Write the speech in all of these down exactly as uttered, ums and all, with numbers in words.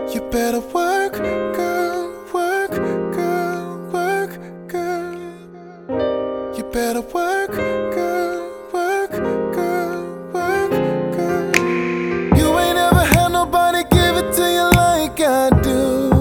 You better work, girl, work, girl, work, girl. You better work, girl, work, girl, work, girl. You ain't ever had nobody give it to you like I do.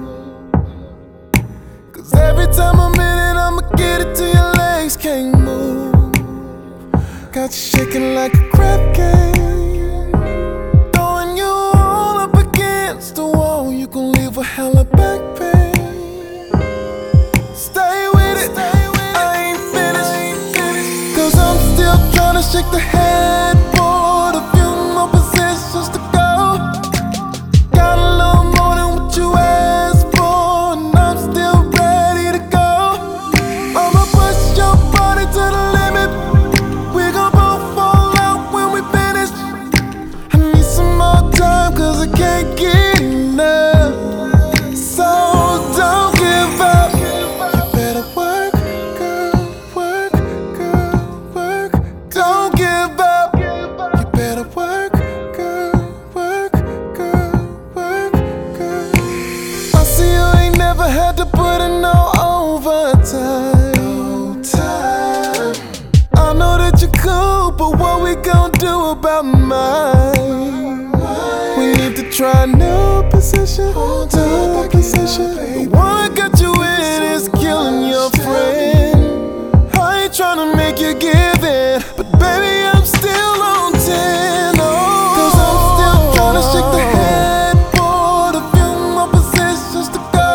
Cause every time I'm in it, I'ma get it till your legs can't move. Got you shaking like a crap game, throwing you all up against the wall. You gon' leave a hella back pain. Stay with it, I ain't finished. Cause I'm still tryna shake the headboard. A few more positions to go. Got a little more than what you asked for, and I'm still ready to go. I'ma push your body to the limit. We gon' both fall out when we finish. I need some more time cause I can't get enough. So don't give up. You better work, girl, work, girl, work. Don't give up. You better work, girl, work, girl, work, girl. I see you ain't never had to put in no overtime. No time. I know that you're cool, but what we gon' do about mine? We need to try a new position, new position. The one got you in is killing your friend. I ain't tryna make you give in, but baby I'm still on ten. Oh, cause I'm still tryna shake the headboard. A few more positions to go.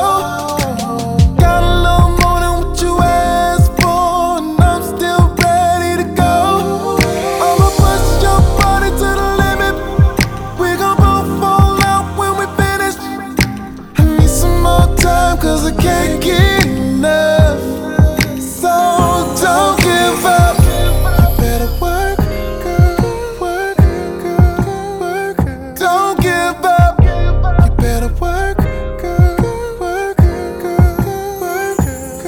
Got a little more than what you asked for, and I'm still ready to go. I'ma push your body to the limit. We gon' both fall out when we finish. I need some more time cause I can't get enough. So don't give up. You better work, girl, work, girl, work. Don't give up. You better work, girl, work, girl, work,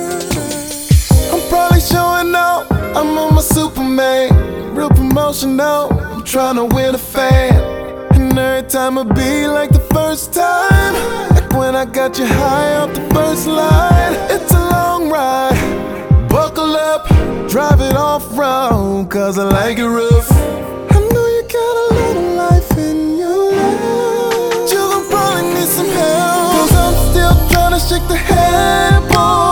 girl. I'm probably showing out, I'm on my Superman, real promotional. I'm tryna win a fan, and every time it be like the first time, like when I got you high off the first line. It's a long ride, buckle up, drive it off-road, cause I like it rough. I know you got a little life in your life. You gon' probably need some help, cause I'm still tryna shake the headboard.